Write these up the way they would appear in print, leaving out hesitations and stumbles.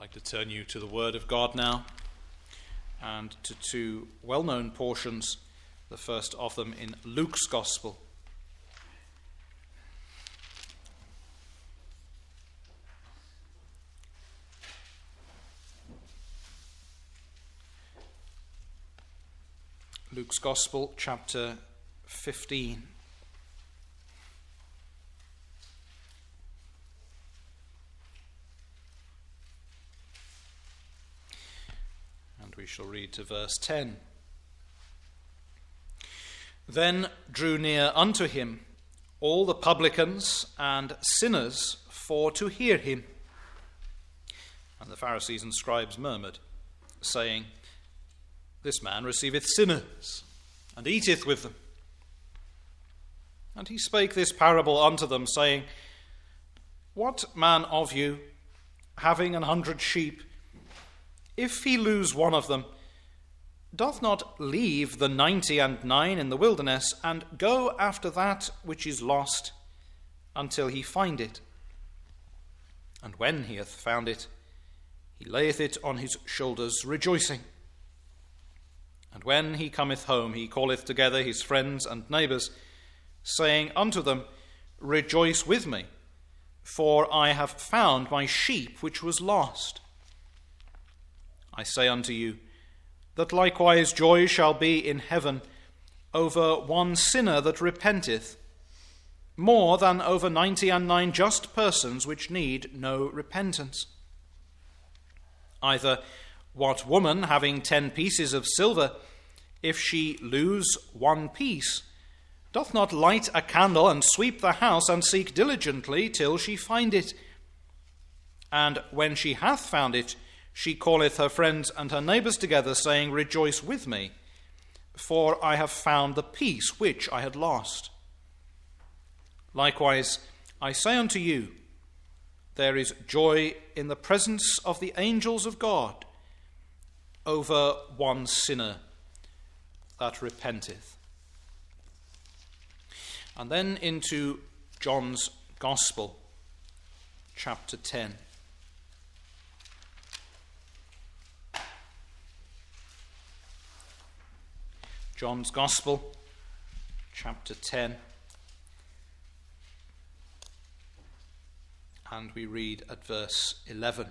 I'd like to turn you to the Word of God now, and to two well-known portions, the first of them in Luke's Gospel. Luke's Gospel, chapter 15. And we shall read to verse 10. Then drew near unto him all the publicans and sinners for to hear him. And the Pharisees and scribes murmured, saying, This man receiveth sinners, and eateth with them. And he spake this parable unto them, saying, What man of you, having 100 sheep, if he lose one of them, doth not leave the 99 in the wilderness, and go after that which is lost, until he find it? And when he hath found it, he layeth it on his shoulders, rejoicing. And when he cometh home, he calleth together his friends and neighbours, saying unto them, Rejoice with me, for I have found my sheep which was lost. I say unto you, that likewise joy shall be in heaven over one sinner that repenteth, more than over 99 just persons which need no repentance. Either what woman, having 10 pieces of silver, if she lose one piece, doth not light a candle and sweep the house and seek diligently till she find it? And when she hath found it, she calleth her friends and her neighbours together, saying, Rejoice with me, for I have found the piece which I had lost. Likewise, I say unto you, there is joy in the presence of the angels of God over one sinner that repenteth. And then into John's Gospel, chapter 10. John's Gospel, chapter 10. And we read at verse 11.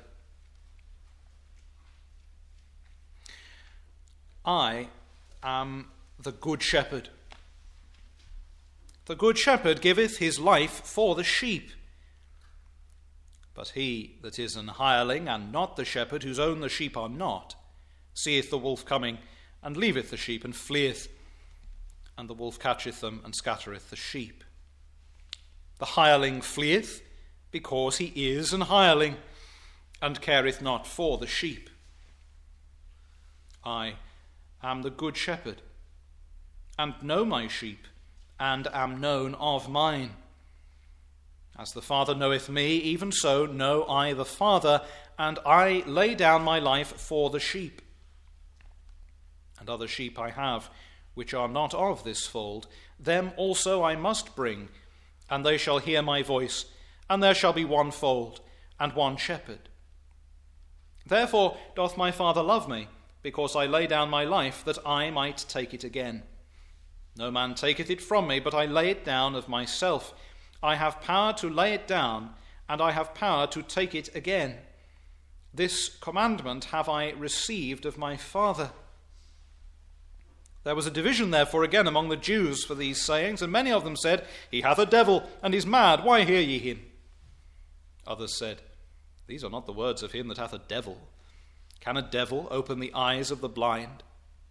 I am the good shepherd. The good shepherd giveth his life for the sheep. But he that is an hireling, and not the shepherd, whose own the sheep are not, seeth the wolf coming, and leaveth the sheep, and fleeth. And the wolf catcheth them, and scattereth the sheep. The hireling fleeth, because he is an hireling, and careth not for the sheep. I am the good shepherd, and know my sheep, and am known of mine. As the Father knoweth me, even so know I the Father, and I lay down my life for the sheep. And other sheep I have, which are not of this fold, them also I must bring, and they shall hear my voice, and there shall be one fold, and one shepherd. Therefore doth my Father love me, because I lay down my life, that I might take it again. No man taketh it from me, but I lay it down of myself. I have power to lay it down, and I have power to take it again. This commandment have I received of my Father. There was a division therefore again among the Jews for these sayings, and many of them said, He hath a devil, and is mad, why hear ye him? Others said, These are not the words of him that hath a devil. Can a devil open the eyes of the blind?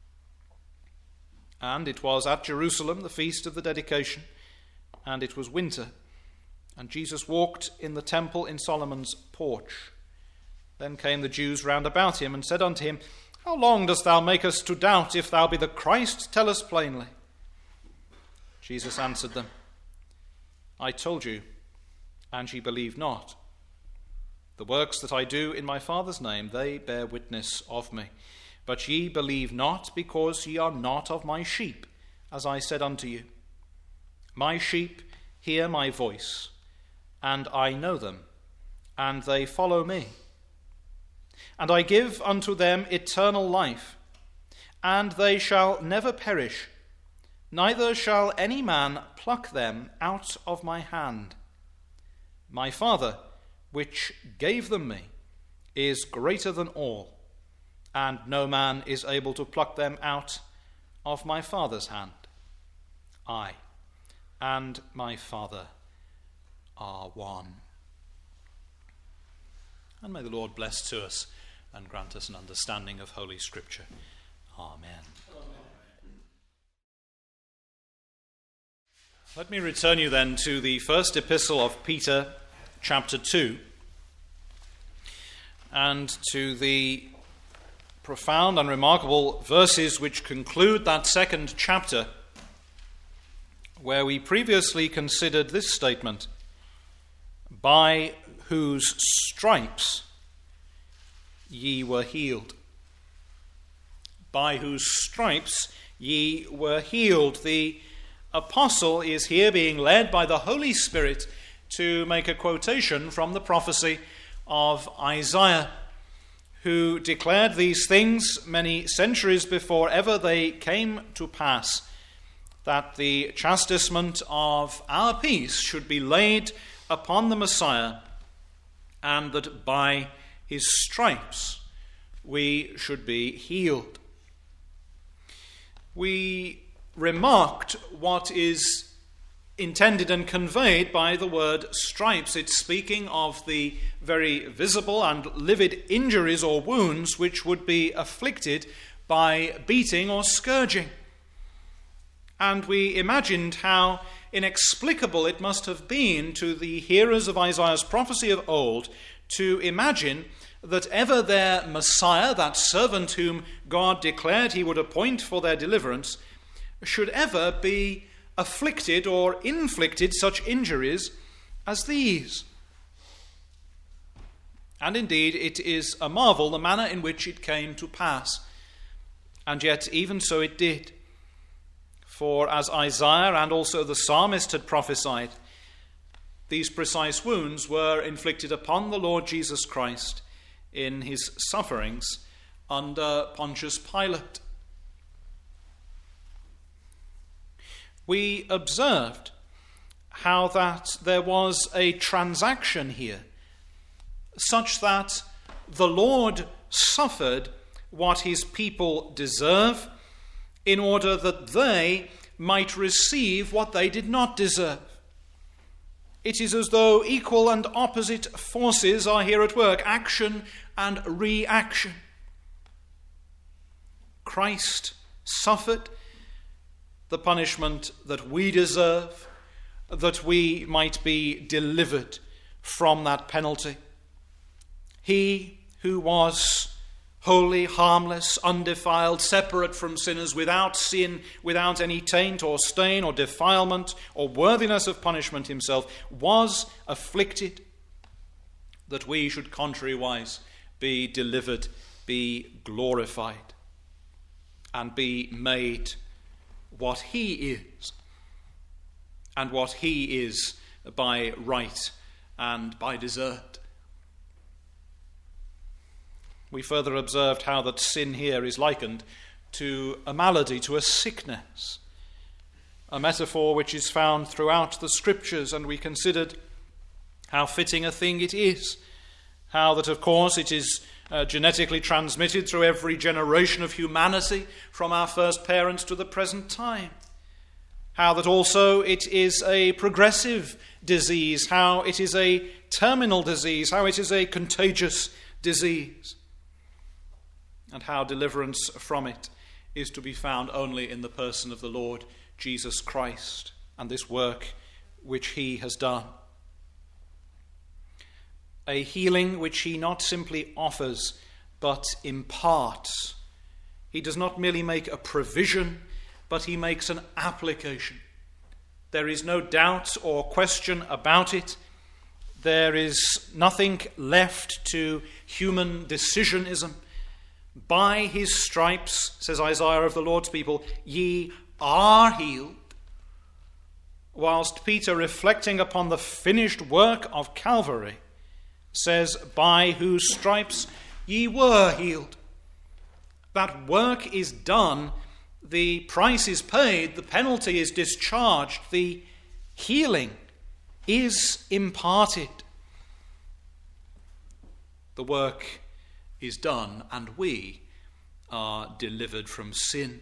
And it was at Jerusalem the feast of the dedication, and it was winter, and Jesus walked in the temple in Solomon's porch. Then came the Jews round about him, and said unto him, How long dost thou make us to doubt? If thou be the Christ, tell us plainly. Jesus answered them, I told you, and ye believe not. The works that I do in my Father's name, they bear witness of me. But ye believe not, because ye are not of my sheep, as I said unto you. My sheep hear my voice, and I know them, and they follow me. and I give unto them eternal life, and they shall never perish, neither shall any man pluck them out of my hand. My Father, which gave them me, is greater than all, and no man is able to pluck them out of my Father's hand. I and my Father are one. And may the Lord bless to us and grant us an understanding of Holy Scripture. Amen. Let me return you then to the first epistle of Peter, chapter 2, and to the profound and remarkable verses which conclude that second chapter, where we previously considered this statement: by whose stripes ye were healed. By whose stripes ye were healed. The apostle is here being led by the Holy Spirit to make a quotation from the prophecy of Isaiah, who declared these things many centuries before ever they came to pass, that the chastisement of our peace should be laid upon the Messiah, and that by his stripes we should be healed. We remarked what is intended and conveyed by the word stripes. It's speaking of the very visible and livid injuries or wounds which would be afflicted by beating or scourging. And we imagined how inexplicable it must have been to the hearers of Isaiah's prophecy of old to imagine that ever their Messiah, that servant whom God declared he would appoint for their deliverance, should ever be afflicted or inflicted such injuries as these. And indeed, it is a marvel the manner in which it came to pass. And yet, even so it did. For as Isaiah and also the psalmist had prophesied, these precise wounds were inflicted upon the Lord Jesus Christ in his sufferings under Pontius Pilate. We observed how that there was a transaction here, such that the Lord suffered what his people deserve, in order that they might receive what they did not deserve. It is as though equal and opposite forces are here at work, action and reaction. Christ suffered the punishment that we deserve, that we might be delivered from that penalty. He who was holy, harmless, undefiled, separate from sinners, without sin, without any taint or stain or defilement or worthiness of punishment himself, was afflicted, that we should contrariwise be delivered, be glorified, and be made what he is, and what he is by right and by desert. We further observed how that sin here is likened to a malady, to a sickness, a metaphor which is found throughout the Scriptures, and we considered how fitting a thing it is, how that, of course, it is genetically transmitted through every generation of humanity from our first parents to the present time, how that also it is a progressive disease, how it is a terminal disease, how it is a contagious disease, and how deliverance from it is to be found only in the person of the Lord Jesus Christ and this work which he has done. A healing which he not simply offers but imparts. He does not merely make a provision, but he makes an application. There is no doubt or question about it. There is nothing left to human decisionism. By his stripes, says Isaiah of the Lord's people, ye are healed. Whilst Peter, reflecting upon the finished work of Calvary, says, by whose stripes ye were healed. That work is done, the price is paid, the penalty is discharged, the healing is imparted. The work is done, and we are delivered from sin.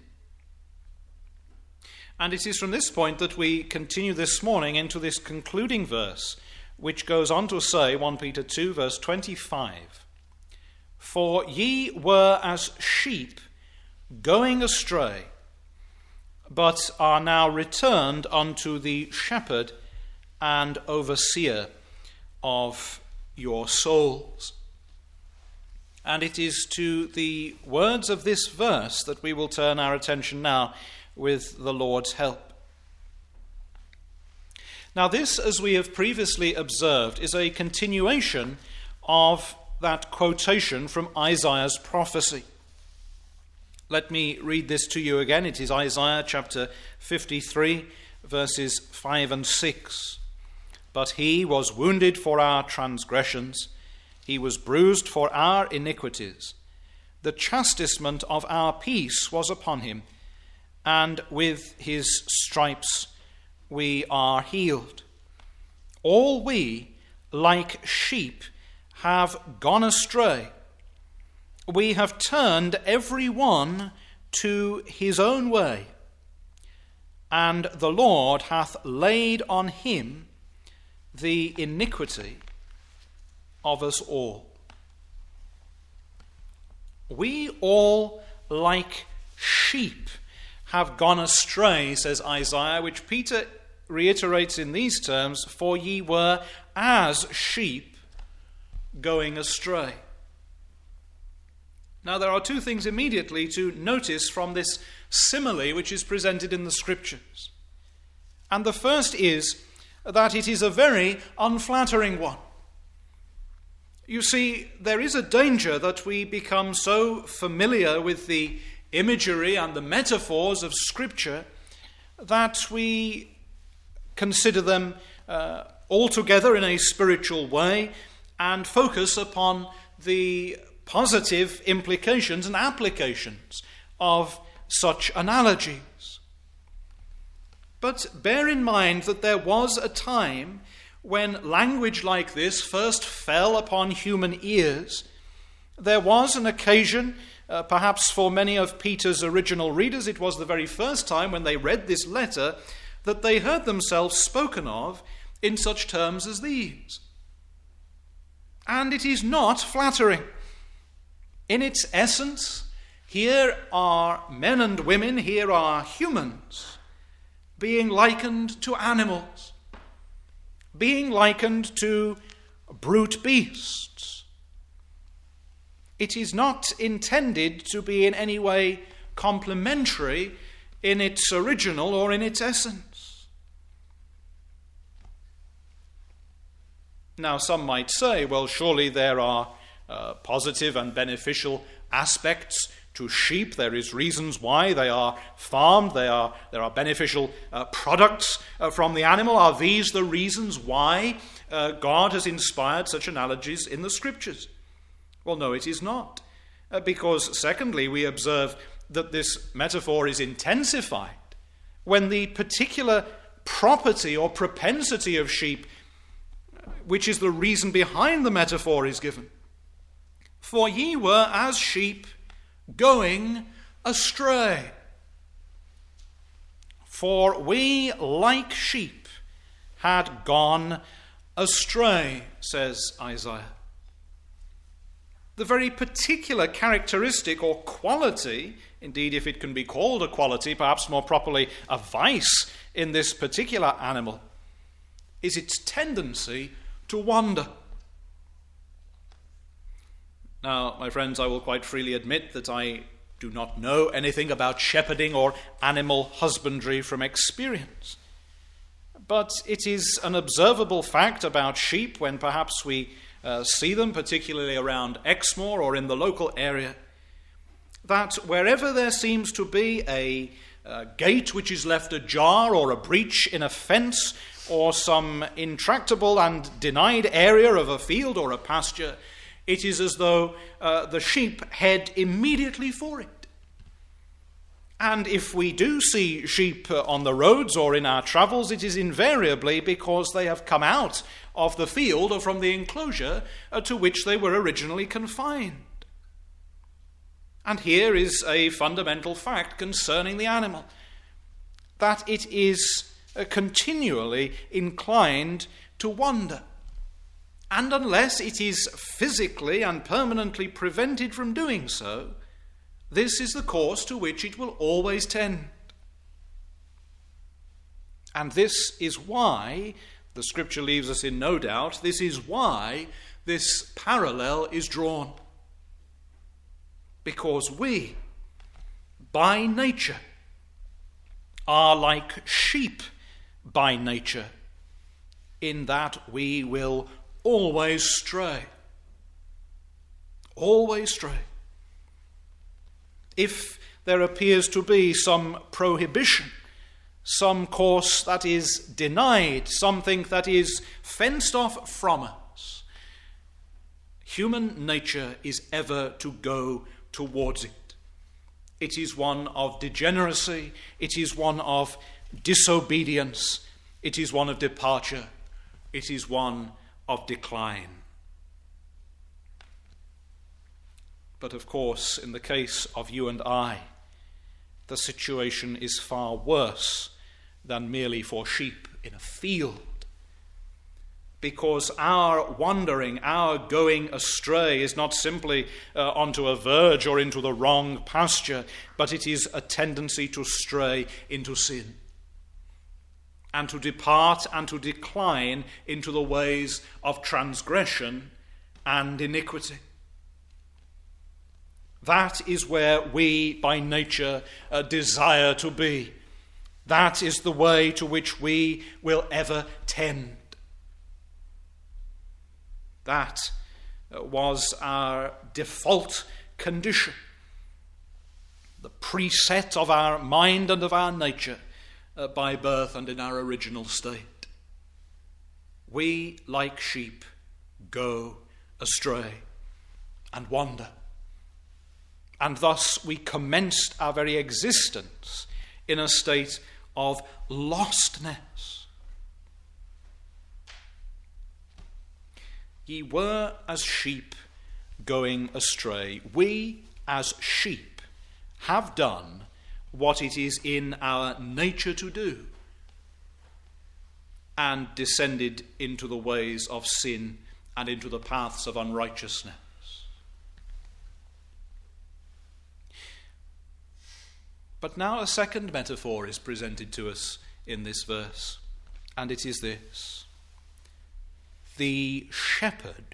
And it is from this point that we continue this morning into this concluding verse, which goes on to say, 1 Peter 2, verse 25, "For ye were as sheep going astray, but are now returned unto the shepherd and overseer of your souls." And it is to the words of this verse that we will turn our attention now with the Lord's help. Now this, as we have previously observed, is a continuation of that quotation from Isaiah's prophecy. Let me read this to you again. It is Isaiah chapter 53, verses 5 and 6. "But he was wounded for our transgressions, he was bruised for our iniquities. The chastisement of our peace was upon him, and with his stripes we are healed. All we, like sheep, have gone astray. We have turned every one to his own way, and the Lord hath laid on him the iniquity of us all." We all, like sheep, have gone astray, says Isaiah, which Peter reiterates in these terms, "For ye were as sheep going astray." Now there are two things immediately to notice from this simile which is presented in the Scriptures. And the first is that it is a very unflattering one. You see, there is a danger that we become so familiar with the imagery and the metaphors of Scripture that we consider them altogether in a spiritual way and focus upon the positive implications and applications of such analogies. But bear in mind that there was a time when language like this first fell upon human ears. There was an occasion, perhaps for many of Peter's original readers, it was the very first time when they read this letter that they heard themselves spoken of in such terms as these. And it is not flattering. In its essence, here are men and women, here are humans, being likened to animals, being likened to brute beasts. It is not intended to be in any way complementary in its original or in its essence. Now, some might say, well, surely there are positive and beneficial aspects to sheep. There is reasons why they are farmed. There are beneficial products from the animal. Are these the reasons why God has inspired such analogies in the Scriptures? Well, no, it is not. Because, secondly, we observe that this metaphor is intensified when the particular property or propensity of sheep, which is the reason behind the metaphor, is given. "For ye were as sheep going astray." For we, like sheep, had gone astray, says Isaiah. The very particular characteristic or quality, indeed if it can be called a quality, perhaps more properly a vice in this particular animal, is its tendency to wander. Now, my friends, I will quite freely admit that I do not know anything about shepherding or animal husbandry from experience. But it is an observable fact about sheep when perhaps we see them, particularly around Exmoor or in the local area, that wherever there seems to be a gate which is left ajar or a breach in a fence or some intractable and denied area of a field or a pasture, It is as though the sheep head immediately for it. And if we do see sheep on the roads or in our travels, it is invariably because they have come out of the field or from the enclosure to which they were originally confined. And here is a fundamental fact concerning the animal, that it is continually inclined to wander. And unless it is physically and permanently prevented from doing so, this is the course to which it will always tend. And this is why, the scripture leaves us in no doubt, this is why this parallel is drawn. Because we, by nature, are like sheep by nature, in that we will always stray. Always stray. If there appears to be some prohibition, some course that is denied, something that is fenced off from us, human nature is ever to go towards it. It is one of degeneracy, it is one of disobedience, it is one of departure, it is one of decline. But of course, in the case of you and I, the situation is far worse than merely for sheep in a field. Because our wandering, our going astray is not simply onto a verge or into the wrong pasture, but it is a tendency to stray into sin and to depart and to decline into the ways of transgression and iniquity. That is where we, by nature, desire to be. That is the way to which we will ever tend. That was our default condition, the preset of our mind and of our nature by birth and in our original state. We, like sheep, go astray and wander. And thus we commenced our very existence in a state of lostness. Ye were as sheep going astray. We, as sheep, have done what it is in our nature to do, and descended into the ways of sin and into the paths of unrighteousness. But now a second metaphor is presented to us in this verse, and it is this: the shepherd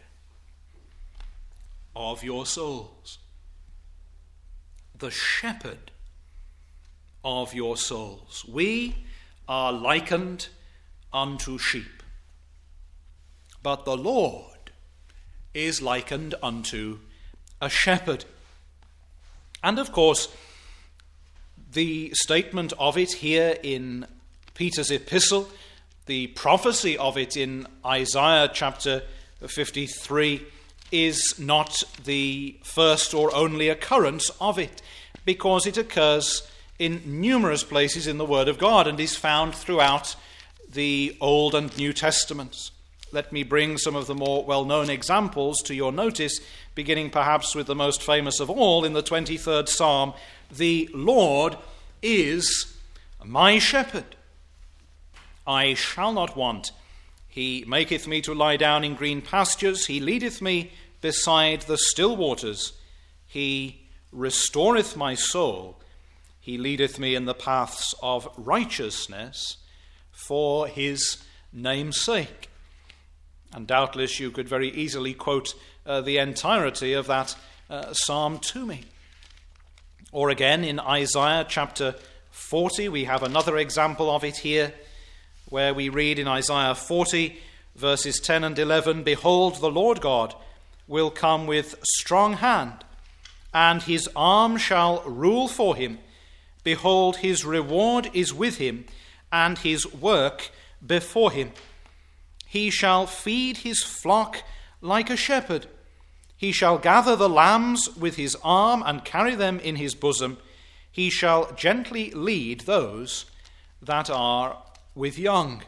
of your souls. The shepherd of your souls. We are likened unto sheep, but the Lord is likened unto a shepherd. And of course, the statement of it here in Peter's epistle, the prophecy of it in Isaiah chapter 53, is not the first or only occurrence of it, because it occurs in numerous places in the Word of God and is found throughout the Old and New Testaments. Let me bring some of the more well-known examples to your notice, beginning perhaps with the most famous of all in the 23rd Psalm. The Lord is my shepherd. I shall not want. He maketh me to lie down in green pastures. He leadeth me beside the still waters. He restoreth my soul. He leadeth me in the paths of righteousness for his name's sake. And doubtless you could very easily quote the entirety of that psalm to me. Or again, in Isaiah chapter 40, we have another example of it here, where we read in Isaiah 40, verses 10 and 11, Behold, the Lord God will come with strong hand, and his arm shall rule for him. Behold, his reward is with him, and his work before him. He shall feed his flock like a shepherd. He shall gather the lambs with his arm and carry them in his bosom. He shall gently lead those that are with young.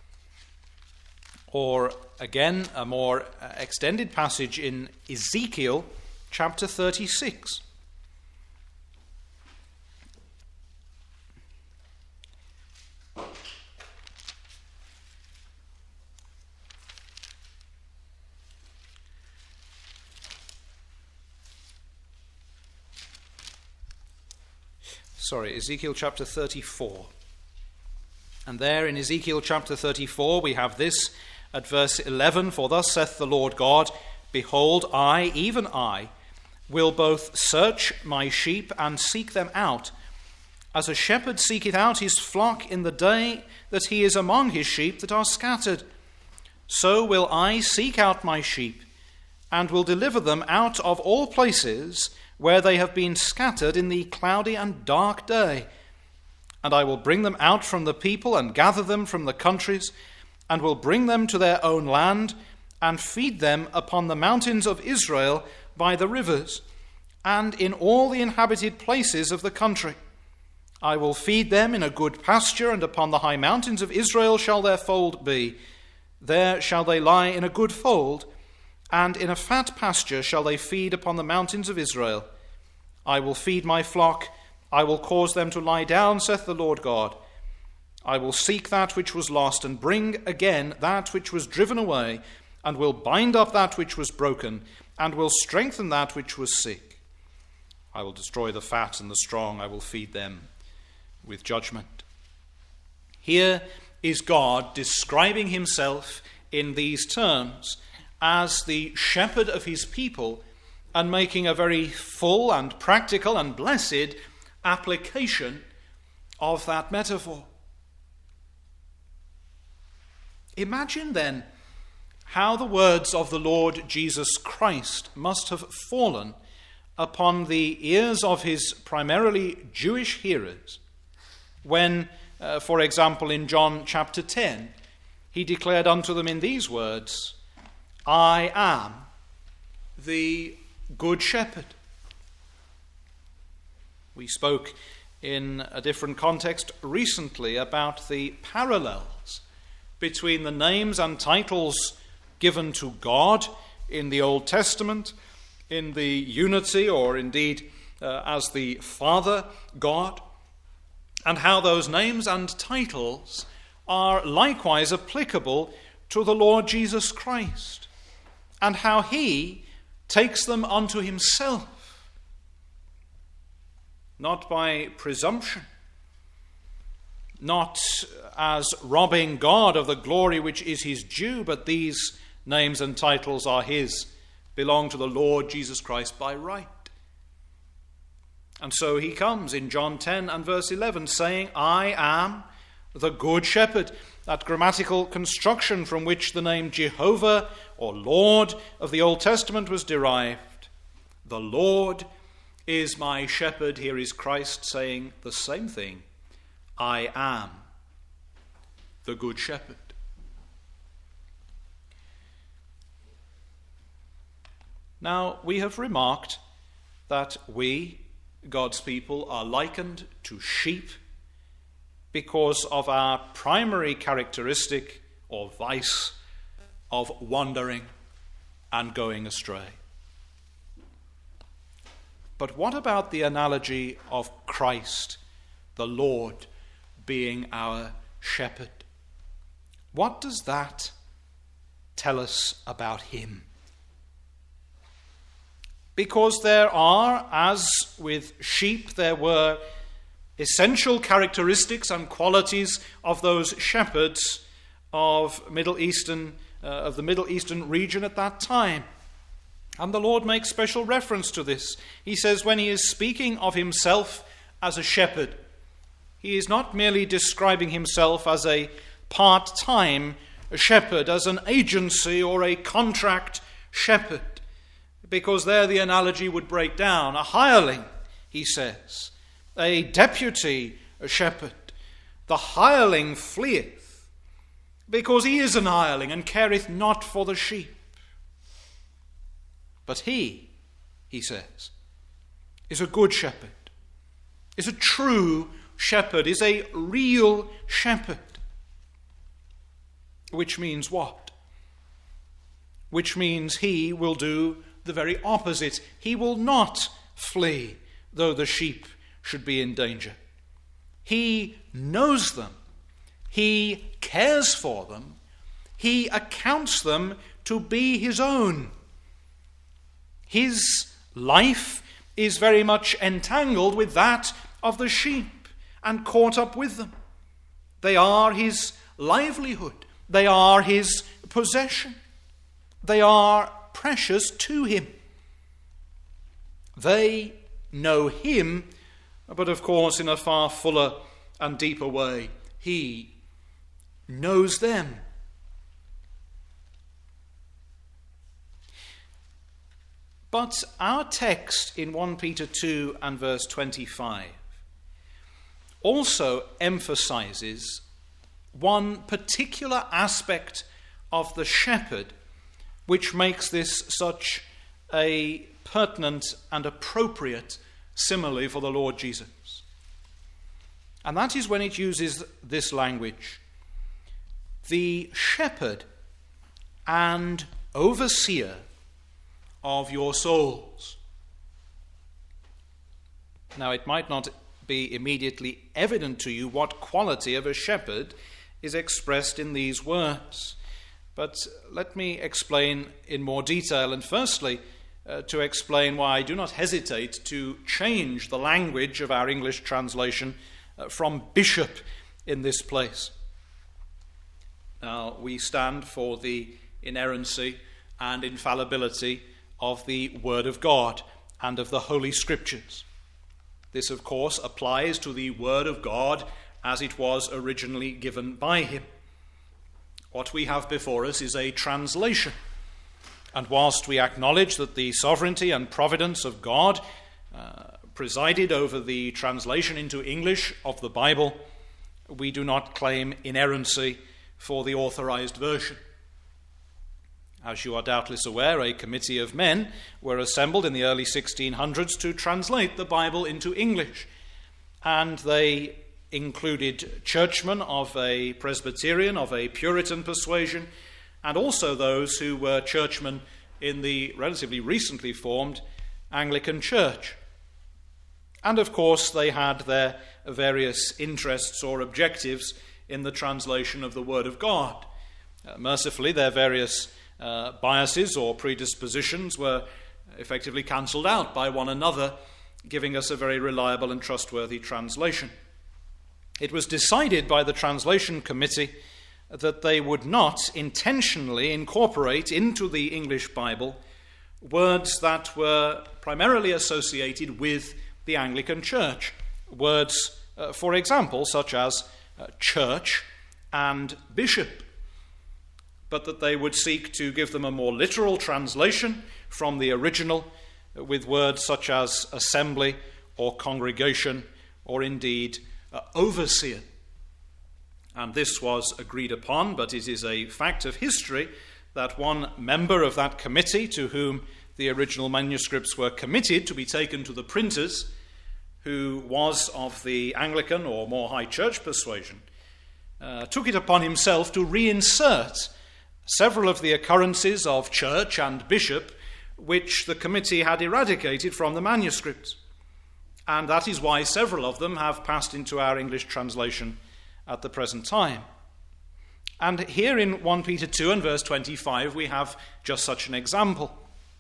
Or again, a more extended passage in Ezekiel chapter 36. Ezekiel chapter 34. And there in Ezekiel chapter 34 we have this at verse 11, "For thus saith the Lord God, Behold, I, even I, will both search my sheep and seek them out, as a shepherd seeketh out his flock in the day that he is among his sheep that are scattered. So will I seek out my sheep, and will deliver them out of all places where they have been scattered in the cloudy and dark day. And I will bring them out from the people and gather them from the countries, and will bring them to their own land, and feed them upon the mountains of Israel by the rivers, and in all the inhabited places of the country. I will feed them in a good pasture, and upon the high mountains of Israel shall their fold be. There shall they lie in a good fold, and in a fat pasture shall they feed upon the mountains of Israel. I will feed my flock, I will cause them to lie down, saith the Lord God. I will seek that which was lost, and bring again that which was driven away, and will bind up that which was broken, and will strengthen that which was sick. I will destroy the fat and the strong, I will feed them with judgment." Here is God describing himself in these terms as the shepherd of his people, and making a very full and practical and blessed application of that metaphor. Imagine then how the words of the Lord Jesus Christ must have fallen upon the ears of his primarily Jewish hearers when, for example, in John chapter 10, he declared unto them in these words, "I am the good shepherd." We spoke in a different context recently about the parallels between the names and titles given to God in the Old Testament, in the unity, or indeed as the Father God, and how those names and titles are likewise applicable to the Lord Jesus Christ, and how he takes them unto himself, not by presumption, not as robbing God of the glory which is his due, but these names and titles are his, belong to the Lord Jesus Christ by right. And so he comes in John 10 and verse 11 saying, "I am the good shepherd," that grammatical construction from which the name Jehovah or Lord of the Old Testament was derived. The Lord is my shepherd. Here is Christ saying the same thing. I am the good shepherd. Now, we have remarked that we, God's people, are likened to sheep because of our primary characteristic or vice of wandering and going astray. But what about the analogy of Christ, the Lord, being our shepherd? What does that tell us about him? Because there are, as with sheep, there were essential characteristics and qualities of those shepherds of the Middle Eastern region at that time. And the Lord makes special reference to this. He says when he is speaking of himself as a shepherd, he is not merely describing himself as a part-time shepherd, as an agency or a contract shepherd, because there the analogy would break down. A hireling, he says, a deputy shepherd. The hireling fleeth, because he is an hireling and careth not for the sheep. But he says, is a good shepherd, is a true shepherd, is a real shepherd. Which means what? Which means he will do the very opposite. He will not flee, though the sheep should be in danger. He knows them. He cares for them. He accounts them to be his own. His life is very much entangled with that of the sheep and caught up with them. They are his livelihood. They are his possession. They are precious to him. They know him, but of course in a far fuller and deeper way. He knows them. But our text in 1 Peter 2 and verse 25 also emphasizes one particular aspect of the shepherd which makes this such a pertinent and appropriate simile for the Lord Jesus. And that is when it uses this language: the shepherd and overseer of your souls. Now, it might not be immediately evident to you what quality of a shepherd is expressed in these words, but let me explain in more detail, and firstly, to explain why I do not hesitate to change the language of our English translation from bishop in this place. Now, we stand for the inerrancy and infallibility of the Word of God and of the Holy Scriptures. This, of course, applies to the Word of God as it was originally given by him. What we have before us is a translation. And whilst we acknowledge that the sovereignty and providence of God presided over the translation into English of the Bible, we do not claim inerrancy for the authorized version. As you are doubtless aware, a committee of men were assembled in the early 1600s to translate the Bible into English, and they included churchmen of a Presbyterian, of a Puritan persuasion, and also those who were churchmen in the relatively recently formed Anglican Church. And of course, they had their various interests or objectives in the translation of the Word of God. Mercifully, their various biases or predispositions were effectively cancelled out by one another, giving us a very reliable and trustworthy translation. It was decided by the translation committee that they would not intentionally incorporate into the English Bible words that were primarily associated with the Anglican Church. Words, for example, such as church and bishop. But that they would seek to give them a more literal translation from the original with words such as assembly or congregation or indeed overseer. And this was agreed upon, but it is a fact of history that one member of that committee to whom the original manuscripts were committed to be taken to the printers, who was of the Anglican or more High Church persuasion, took it upon himself to reinsert several of the occurrences of church and bishop which the committee had eradicated from the manuscripts. And that is why several of them have passed into our English translation at the present time. And here in 1 Peter 2 and verse 25 we have just such an example.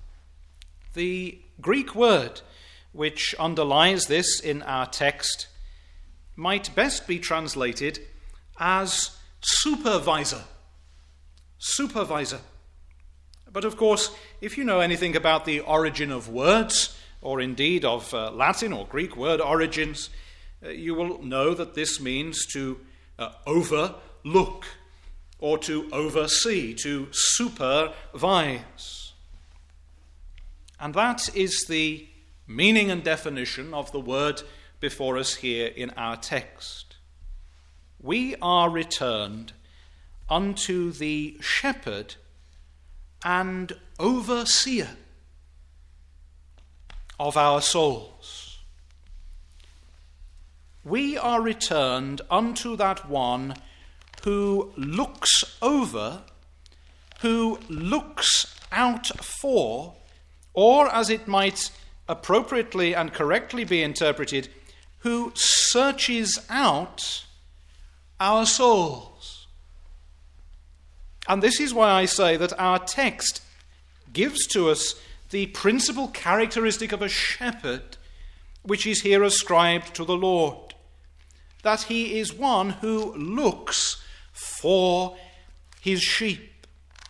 The Greek word which underlies this in our text might best be translated as supervisor. Supervisor. But of course, if you know anything about the origin of words, or indeed of Latin or Greek word origins, you will know that this means to overlook or to oversee, to supervise. And that is the meaning and definition of the word before us here in our text. We are returned unto the shepherd and overseer of our souls. We are returned unto that one who looks over, who looks out for, or as it might appropriately and correctly be interpreted, who searches out our souls. And this is why I say that our text gives to us the principal characteristic of a shepherd, which is here ascribed to the Lord, that he is one who looks for his sheep.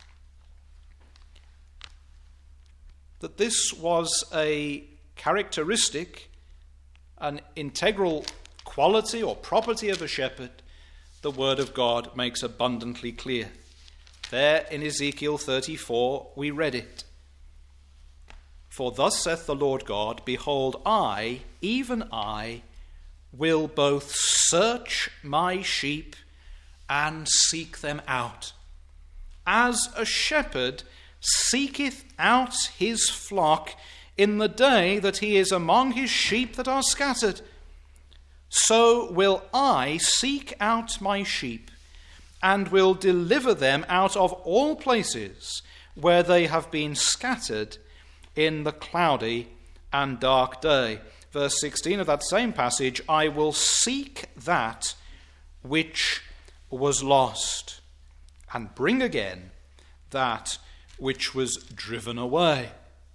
That this was a characteristic, an integral quality or property of a shepherd, the word of God makes abundantly clear. There in Ezekiel 34 we read it. For thus saith the Lord God, behold, I, even I, will both search my sheep and seek them out, as a shepherd seeketh out his flock in the day that he is among his sheep that are scattered. So will I seek out my sheep, and will deliver them out of all places where they have been scattered in the cloudy and dark day. Verse 16 of that same passage, I will seek that which was lost, and bring again that which was driven away.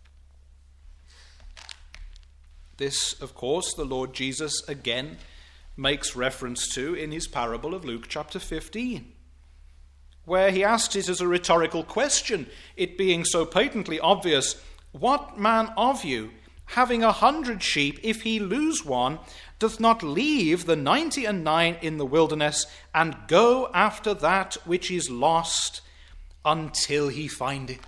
This, of course, the Lord Jesus again makes reference to in his parable of Luke chapter 15, where he asked it as a rhetorical question, it being so patently obvious, what man of you, having 100 sheep, if he lose one, doth not leave the 99 in the wilderness and go after that which is lost until he find it?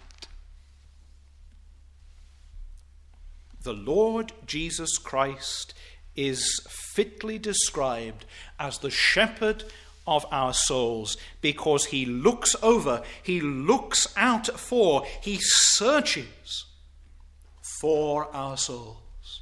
The Lord Jesus Christ is fitly described as the shepherd of our souls, because he looks over, he looks out for, he searches for our souls.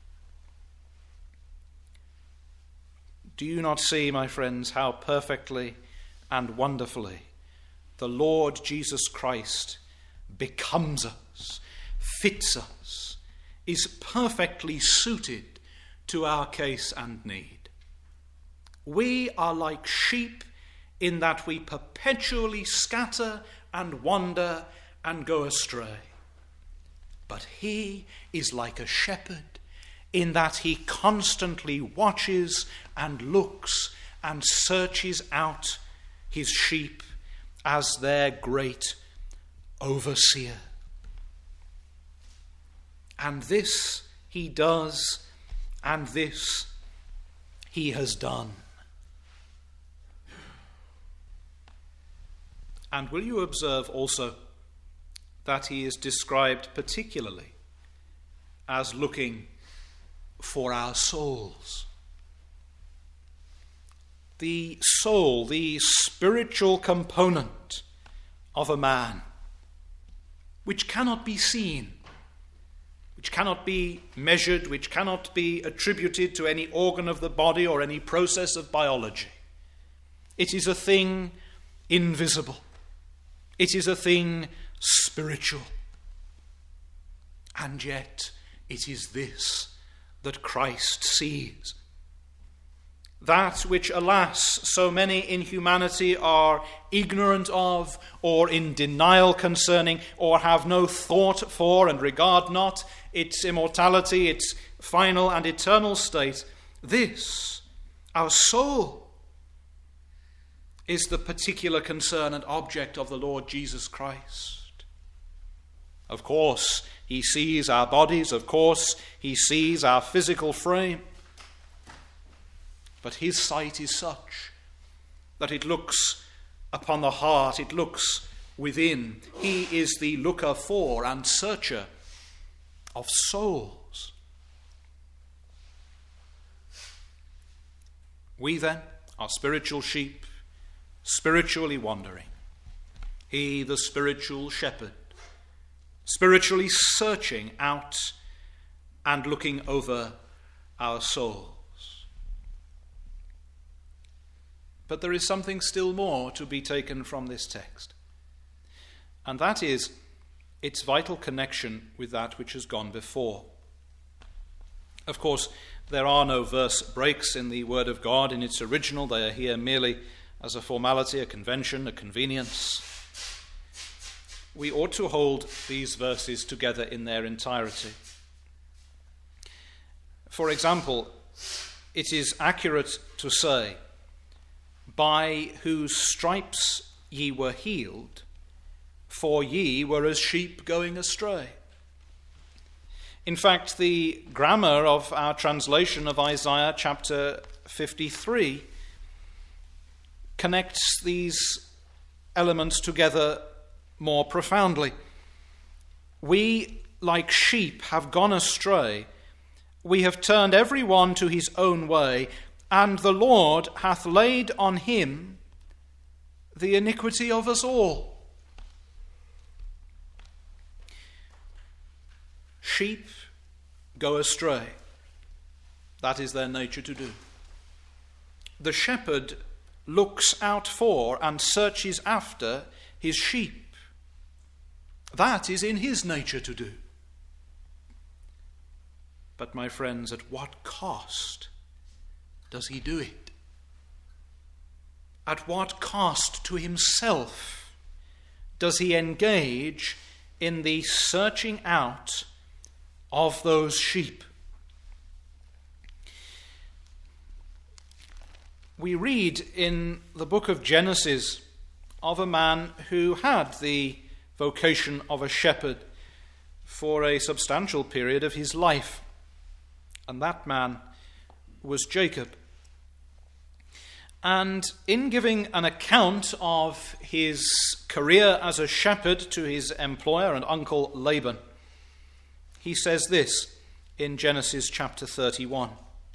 Do you not see, my friends, how perfectly and wonderfully the Lord Jesus Christ becomes us, fits us, is perfectly suited to our case and need? We are like sheep in that we perpetually scatter and wander and go astray. But he is like a shepherd in that he constantly watches and looks and searches out his sheep as their great overseer. And this he does, and this he has done. And will you observe also that he is described particularly as looking for our souls? The soul, the spiritual component of a man, which cannot be seen, which cannot be measured, which cannot be attributed to any organ of the body or any process of biology. It is a thing invisible. It is a thing spiritual. And yet it is this that Christ sees. That which, alas, so many in humanity are ignorant of, or in denial concerning, or have no thought for and regard not, its immortality, its final and eternal state. This, our soul, is the particular concern and object of the Lord Jesus Christ. Of course, he sees our bodies. Of course, he sees our physical frame. But his sight is such that it looks upon the heart, it looks within. He is the looker for and searcher of souls. We then are spiritual sheep, spiritually wandering. He, the spiritual shepherd, spiritually searching out and looking over our souls. But there is something still more to be taken from this text, and that is its vital connection with that which has gone before. Of course, there are no verse breaks in the Word of God in its original. They are here merely as a formality, a convention, a convenience. We ought to hold these verses together in their entirety. For example, it is accurate to say, "By whose stripes ye were healed, for ye were as sheep going astray." In fact, the grammar of our translation of Isaiah chapter 53 connects these elements together more profoundly. "We, like sheep, have gone astray. We have turned every one to his own way, and the Lord hath laid on him the iniquity of us all." Sheep go astray. That is their nature to do. The shepherd looks out for and searches after his sheep. That is in his nature to do. But my friends, at what cost does he do it? At what cost to himself does he engage in the searching out of those sheep? We read in the book of Genesis of a man who had the vocation of a shepherd for a substantial period of his life, and that man was Jacob. And in giving an account of his career as a shepherd to his employer and uncle Laban, he says this in Genesis chapter 31.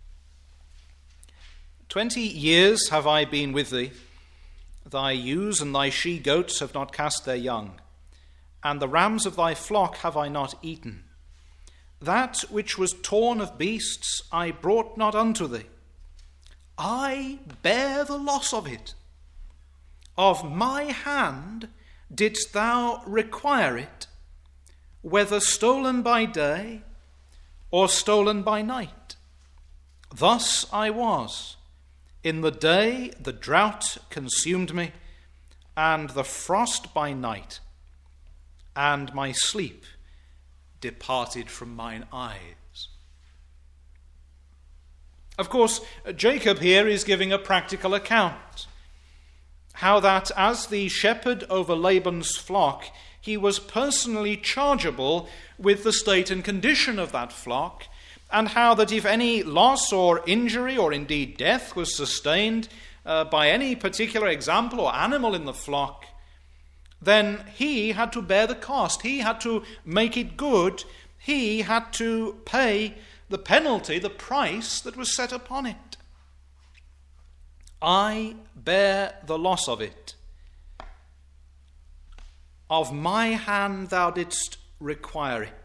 20 years have I been with thee. Thy ewes and thy she-goats have not cast their young, and the rams of thy flock have I not eaten. That which was torn of beasts I brought not unto thee. I bear the loss of it. Of my hand didst thou require it, whether stolen by day or stolen by night. Thus I was. In the day the drought consumed me, and the frost by night, and my sleep departed from mine eyes. Of course, Jacob here is giving a practical account, how that as the shepherd over Laban's flock, he was personally chargeable with the state and condition of that flock, and how that if any loss or injury or indeed death was sustained by any particular example or animal in the flock, then he had to bear the cost. He had to make it good. He had to pay the penalty, the price that was set upon it. I bear the loss of it. Of my hand thou didst require it.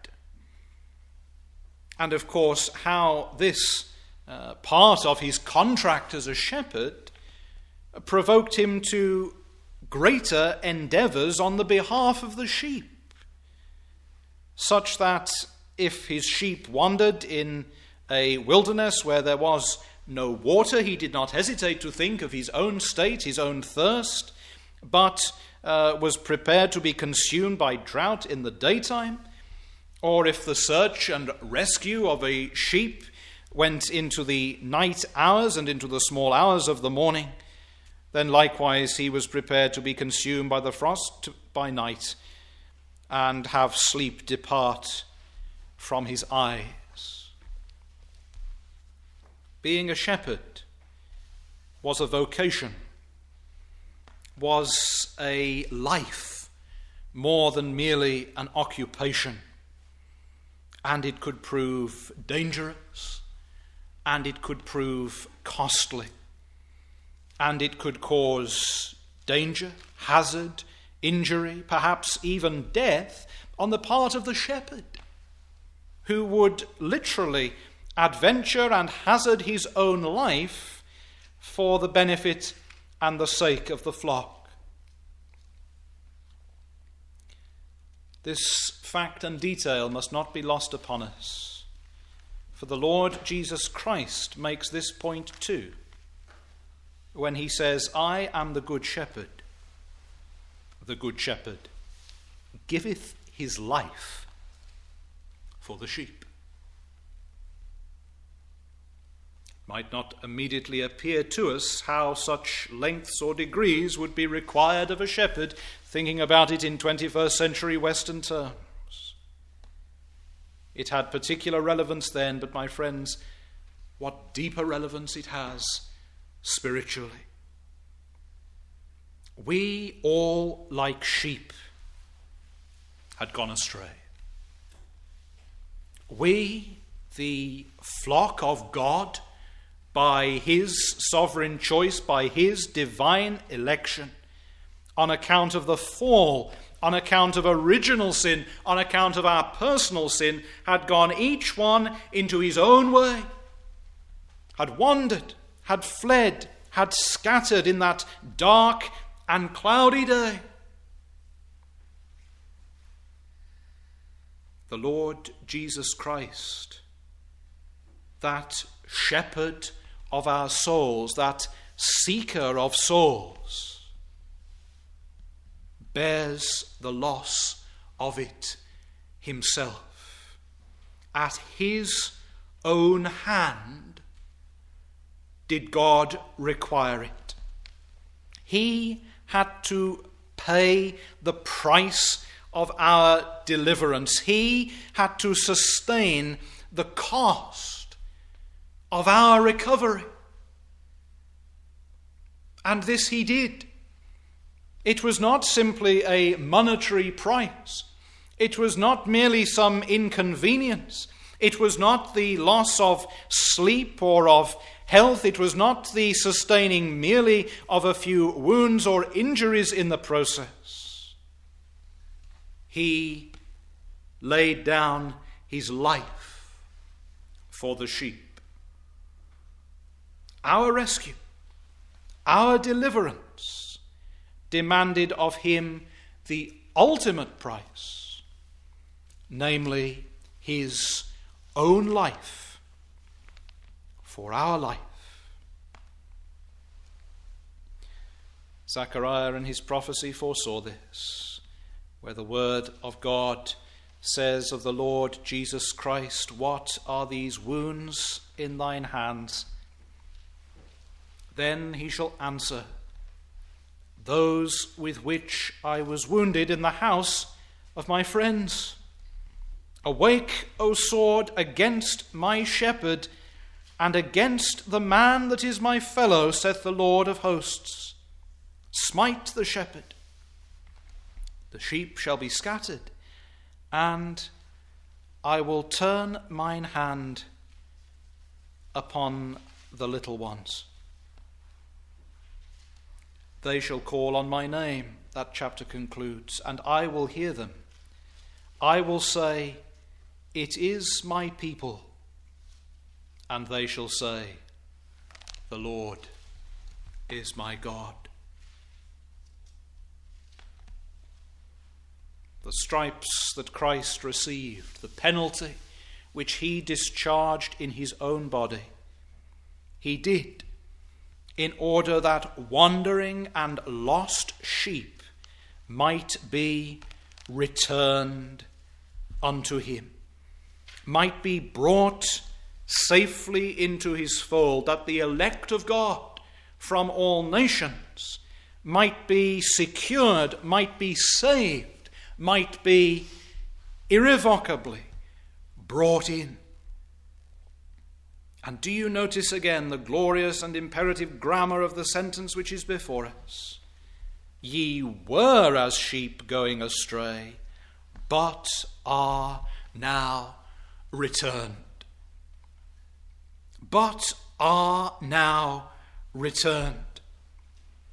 And of course, how this part of his contract as a shepherd provoked him to greater endeavors on the behalf of the sheep, such that if his sheep wandered in a wilderness where there was no water, he did not hesitate to think of his own state, his own thirst, but was prepared to be consumed by drought in the daytime. Or if the search and rescue of a sheep went into the night hours and into the small hours of the morning, then likewise he was prepared to be consumed by the frost by night and have sleep depart from his eyes. Being a shepherd was a vocation, was a life more than merely an occupation. And it could prove dangerous, and it could prove costly, and it could cause danger, hazard, injury, perhaps even death on the part of the shepherd who would literally adventure and hazard his own life for the benefit and the sake of the flock. This fact and detail must not be lost upon us, for the Lord Jesus Christ makes this point too, when he says, I am the good shepherd. The good shepherd giveth his life for the sheep. Might not immediately appear to us how such lengths or degrees would be required of a shepherd, thinking about it in 21st century Western terms. It had particular relevance then, but my friends, what deeper relevance it has spiritually. We all, like sheep, had gone astray. We, the flock of God, by his sovereign choice, by his divine election, on account of the fall, on account of original sin, on account of our personal sin, had gone each one into his own way, had wandered, had fled, had scattered in that dark and cloudy day. The Lord Jesus Christ, that shepherd of our souls, that seeker of souls, bears the loss of it himself. At his own hand did God require it. He had to pay the price of our deliverance. He had to sustain the cost of our recovery. And this he did. It was not simply a monetary price. It was not merely some inconvenience. It was not the loss of sleep or of health. It was not the sustaining merely of a few wounds or injuries in the process. He laid down his life for the sheep. Our rescue, our deliverance, demanded of him the ultimate price, namely his own life for our life. Zechariah in his prophecy foresaw this, where the word of God says of the Lord Jesus Christ, "What are these wounds in thine hands?" Then he shall answer, "Those with which I was wounded in the house of my friends. Awake, O sword, against my shepherd, and against the man that is my fellow, saith the Lord of hosts. Smite the shepherd, the sheep shall be scattered, and I will turn mine hand upon the little ones. They shall call on my name," that chapter concludes, "and I will hear them. I will say, It is my people. And they shall say, The Lord is my God." The stripes that Christ received, the penalty which he discharged in his own body, he did in order that wandering and lost sheep might be returned unto him, might be brought safely into his fold, that the elect of God from all nations might be secured, might be saved, might be irrevocably brought in. And do you notice again the glorious and imperative grammar of the sentence which is before us? Ye were as sheep going astray, but are now returned. But are now returned.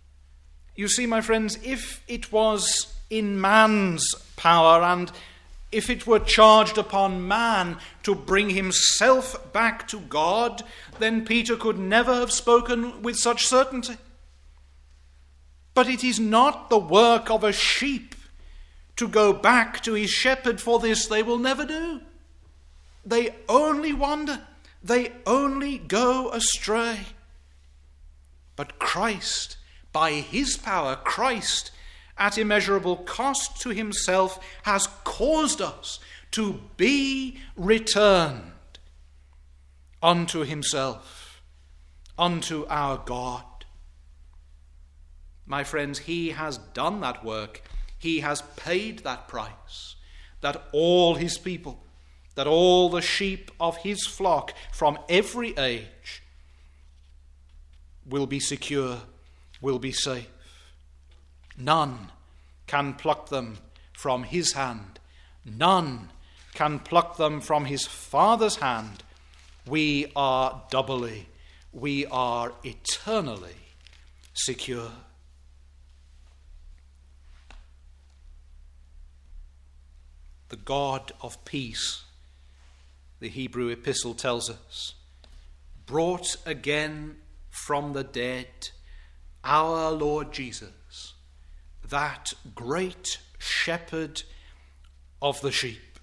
You see, my friends, if it was in man's power and if it were charged upon man to bring himself back to God, then Peter could never have spoken with such certainty. But it is not the work of a sheep to go back to his shepherd, for this they will never do. They only wander, they only go astray. But Christ, by his power, Christ, at immeasurable cost to himself, has caused us to be returned unto himself, unto our God. My friends, he has done that work. He has paid that price, that all his people, that all the sheep of his flock from every age will be secure, will be safe. None can pluck them from his hand. None can pluck them from his Father's hand. We are doubly, we are eternally secure. The God of peace, the Hebrew epistle tells us, brought again from the dead our Lord Jesus, that great shepherd of the sheep.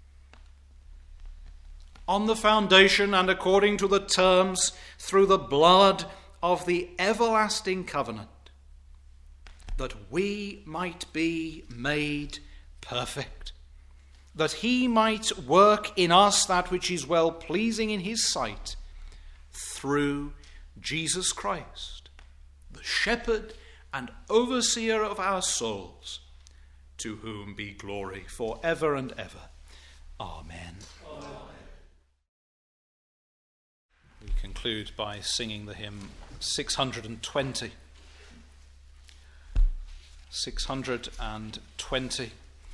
On the foundation and according to the terms, through the blood of the everlasting covenant, that we might be made perfect, that he might work in us that which is well-pleasing in his sight, through Jesus Christ, the shepherd and overseer of our souls, to whom be glory for ever and ever. Amen. Amen. We conclude by singing the hymn 620. 620.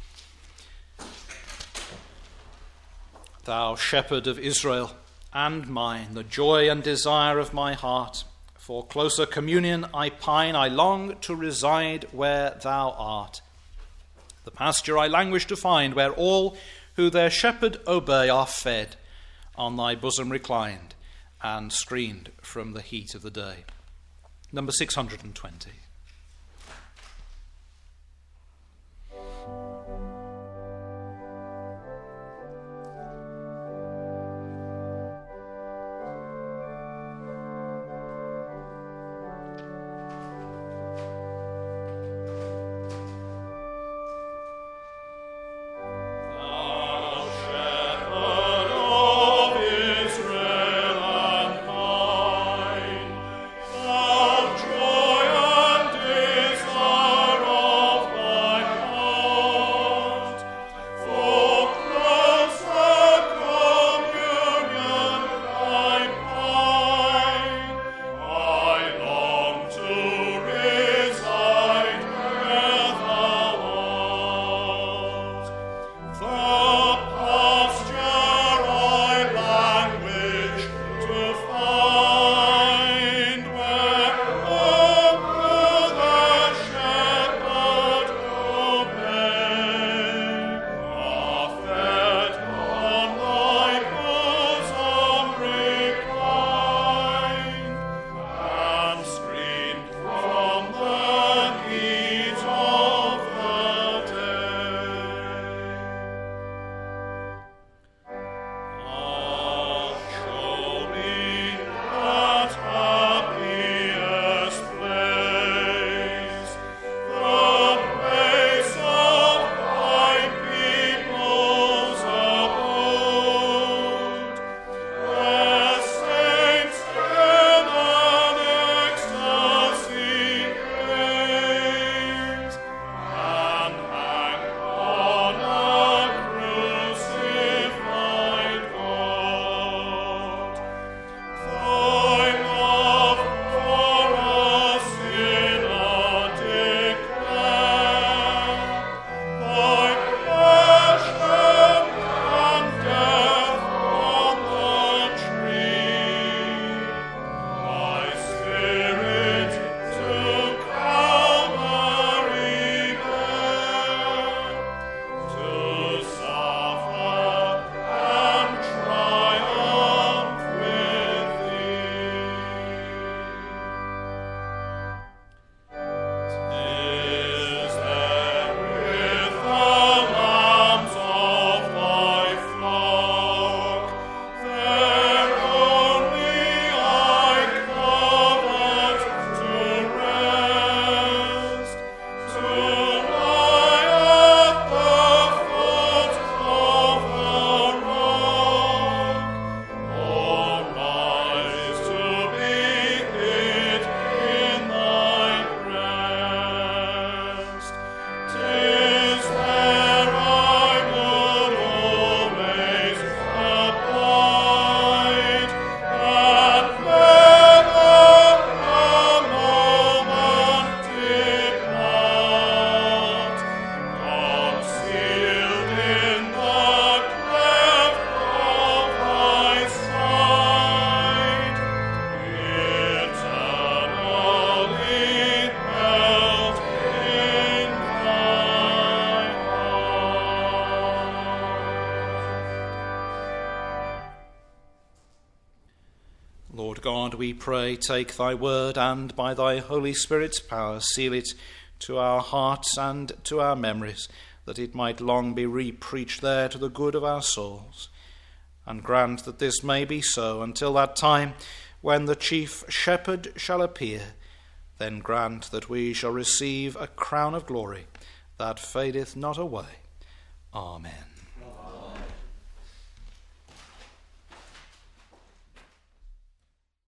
Thou shepherd of Israel and mine, the joy and desire of my heart, for closer communion I pine, I long to reside where thou art. The pasture I languish to find, where all who their shepherd obey are fed, on thy bosom reclined, and screened from the heat of the day. Number 620. Joy Lord God, we pray, take thy word and by thy Holy Spirit's power seal it to our hearts and to our memories, that it might long be re-preached there to the good of our souls. And grant that this may be so until that time when the chief shepherd shall appear. Then grant that we shall receive a crown of glory that fadeth not away. Amen.